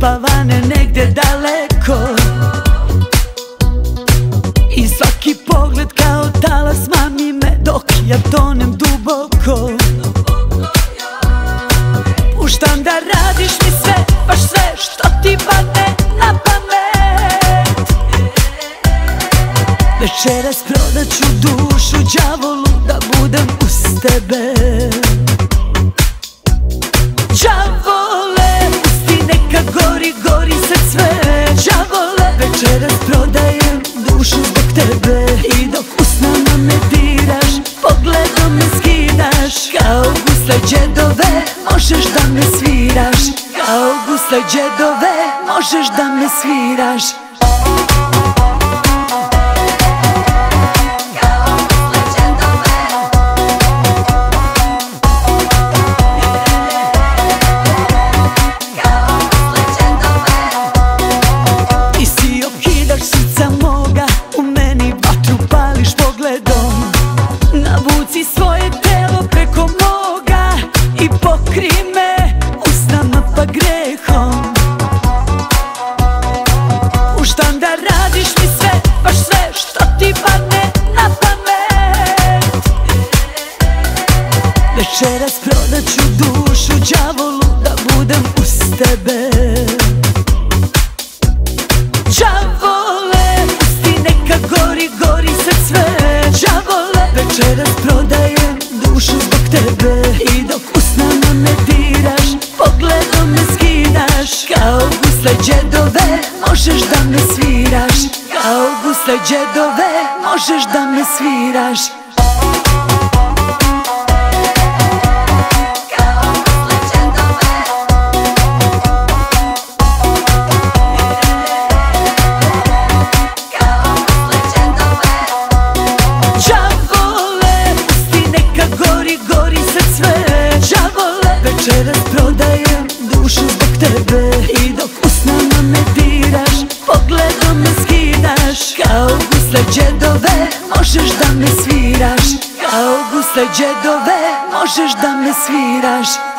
uspavane negde daleko, i svaki pogled kao talas mami me dok ja tonem duboko. Puštam da radiš mi sve, baš sve što ti padne na pamet. Večeras prodaću dušu đavolu da budem uz tebe. Đavole, pusti neka gori, gori sad sve. Đavole, večeras prodajem dušu zbog tebe. I dok usnama me diraš, pogledom me skidaš. Kao gusle đedove, možeš da me sviraš. Kao gusle đedove, možeš da me sviraš. Navuci svoje telo preko moga i pokri me usnama pa grehom. Puštam da radiš mi sve, baš sve što ti padne na pamet. Večeras prodaću dušu đavolu da budem uz tebe. Đavole, pusti neka gori, gori sad sve. Đavole, večeras prodajem dušu zbog tebe. I dok usnama me diraš, pogledom me skidaš. Kao gusle đedove, možeš da me sviraš. Kao gusle đedove, možeš da me sviraš. Večeras prodajem dušu zbog tebe. I dok usnama me diraš, pogledom me skidaš. Kao gusle đedove, možeš da me sviraš. Kao gusle đedove, možeš da me sviraš.